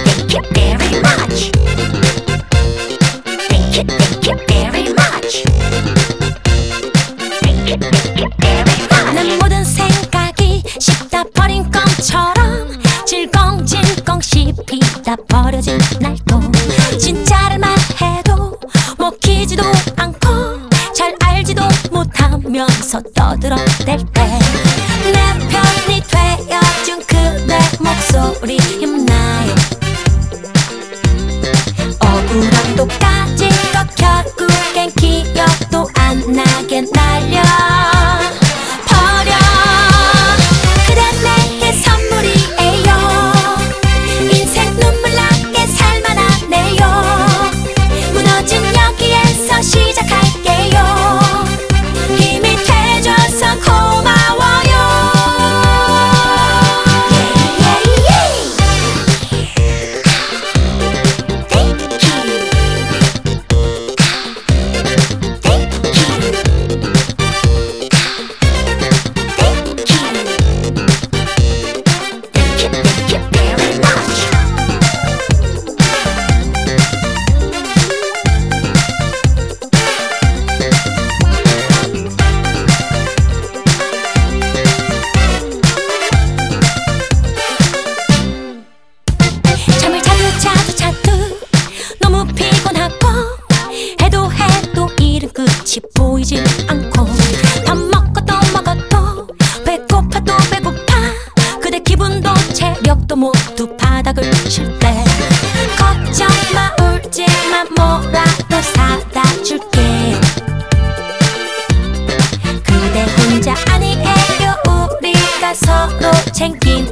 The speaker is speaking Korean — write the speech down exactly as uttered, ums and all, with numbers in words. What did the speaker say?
thank you very much. Thank you, thank you very much. Thank you, thank you very much. 난 모든 생각이 씹다 버린 껌처럼 질겅질겅 씹히다 버려진 날도 진짜를 말해도 먹히지도 않고 잘 알지도 못하면서 떠들어댈 때 내 편이 되어준 그대 목소리 힘나요. 억울함 똑같이 것 결국엔 기억도 안 나게 날려 버려. 그대 내게 선물이에요. 인생 눈물 나게 살만하네요. 무너진 여기에서 시작할게요. 힘이 돼줘서 고마워요. 잠을 자주 자주 자주 너무 피곤하고 해도 해도 일은 끝이 보이질 않고 밥 먹고 또 먹어도 배고파도 배고파. 그대 기분도 체력도 모두 바닥을 칠 때 걱정 마 울지 마 뭐라도 사다 줄게. 그대 혼자 아니에요. 우리가 서로 챙김